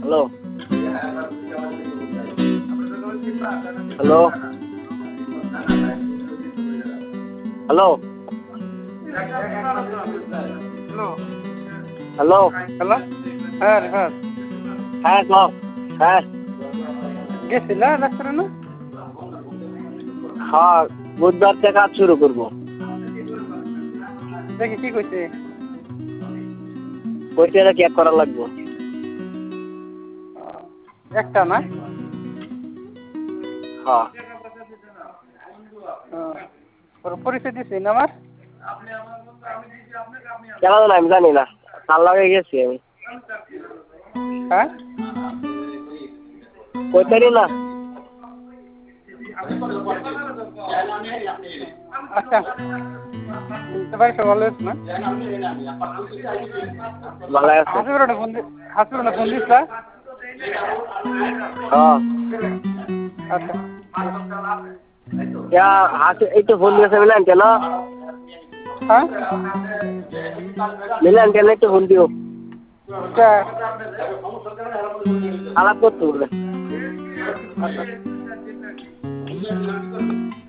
hello hello hello hello hello hello হ্যাঁ হ্যাঁ হ্যাঁ কও হ্যাঁ গেছিলা ডাক্তার না হ্যাঁ বুধবার থেকে কাজ শুরু করবো দেখি কি কইছে পয়সাটা চেক করা লাগবে একটা না হ্যাঁ ওর পরিচয় দিছি না আমার কেন জানো আমি জানি না তার লাগে গেছি আমি হ্যাঁ কইতারি না আচ্ছা বাড়ি সব ভালো আছে না ভালো আছে হাসিবুরনে ফোন দিস না হ্যাঁ আচ্ছা এই তো ফোন দিয়েছে মিলান কেন হ্যাঁ মিলান কেন একটু ফোন দিও আচ্ছা আলাপ করতে বলবে আচ্ছা